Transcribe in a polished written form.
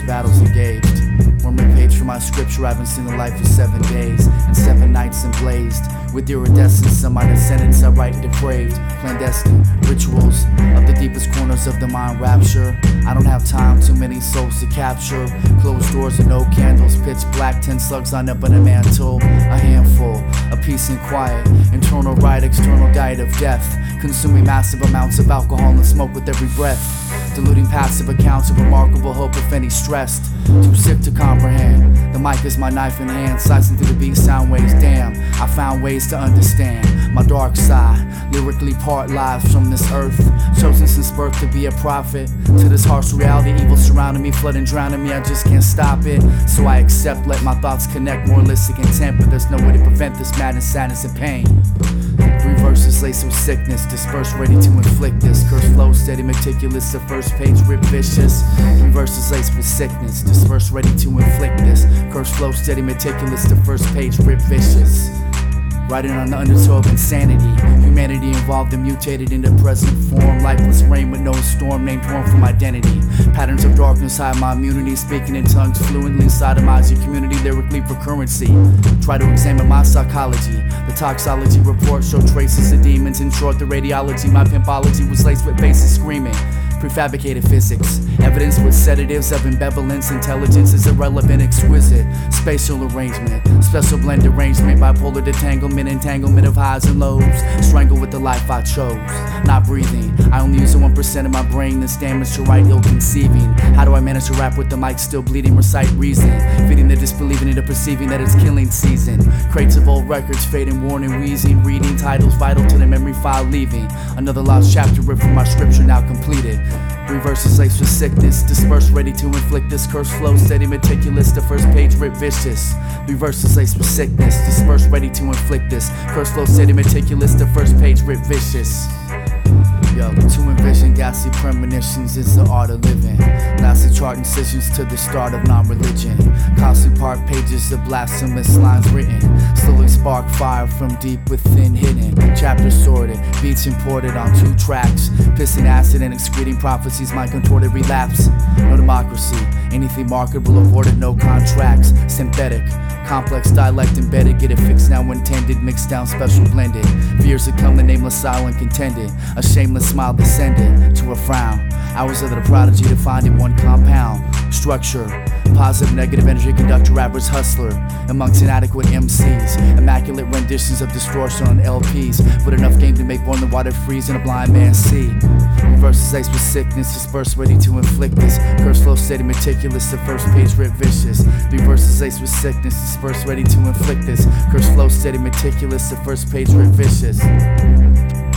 battles engaged. One more page from my scripture, I haven't seen the light for 7 days and 7 nights emblazed. With iridescence of my descendants, I write depraved, clandestine rituals of the deepest corners of the mind rapture. I don't have time, too many souls to capture. Closed doors and no candles, pitch black, 10 slugs lined up on a mantle. A handful of peace and quiet, internal right, external diet of death. Consuming massive amounts of alcohol and smoke with every breath. Diluting passive accounts of remarkable hope if any stressed. Too sick to comprehend. The mic is my knife in hand, slicing through the beat sound waves. Damn, I found ways to understand my dark side. Lyrically part lives from this earth. Chosen since birth to be a prophet. To this harsh reality, evil surrounding me, flooding, drowning me, I just can't stop it. So I accept, let my thoughts connect, moralistic intent. But there's no way to prevent this madness, sadness, and pain. 3 verses laced with sickness, dispersed, ready to inflict this. Curse flow, steady, meticulous, the first page, rip vicious. 3 verses laced with sickness, dispersed, ready to inflict this. Curse flow, steady, meticulous, the first page, rip vicious. Writing on the undertow of insanity. Humanity involved and mutated into present form. Lifeless rain with no storm, named torn from identity. Patterns of darkness hide my immunity. Speaking in tongues fluently, sodomize your community lyrically for currency. Try to examine my psychology. The toxology report showed traces of demons. In short, the radiology, my pimpology was laced with faces screaming. Prefabricated physics, evidence with sedatives of ambivalence. Intelligence is irrelevant, exquisite. Spatial arrangement, special blend arrangement. Bipolar detanglement, entanglement of highs and lows. Strangle with the life I chose. Not breathing, I only use 1% of my brain. This damage to write, ill conceiving. How do I manage to rap with the mic still bleeding? Recite reason, feeding the disbelieving into perceiving that it's killing season. Crates of old records, fading, worn and wheezing. Reading titles vital to the memory file leaving. Another lost chapter ripped from my scripture now completed. 3 verses laced with sickness, dispersed, ready to inflict this. Curse flow, steady, meticulous, the first page, rip vicious. 3 verses laced with sickness, dispersed, ready to inflict this. Curse flow, steady, meticulous, the first page, rip vicious. Yo, to envision ghastly premonitions is the art of living. Lasting chart incisions to the start of non-religion. Constantly part pages of blasphemous lines written. Slowly spark fire from deep within hidden. Chapters sorted, beats imported on 2 tracks. Pissing acid and excreting prophecies, mind contorted relapse. No democracy, anything marketable aborted, no contracts. Synthetic, complex dialect embedded. Get it fixed now intended, mixed down, special blended. Fears that come, the nameless silent contended. A shameless smile descended to a frown. Hours of the prodigy to find in one compound. Structure, positive, negative energy conductor, rappers, hustler. Amongst inadequate MCs, immaculate renditions of distortion on LPs. With enough game to make more than water freeze and a blind man see. Verses laced with sickness, dispersed, ready to inflict this. Curse flow, steady, meticulous, the first page, rip vicious. 3 verses laced with sickness, dispersed, ready to inflict this. Curse flow, steady, meticulous, the first page, rip vicious.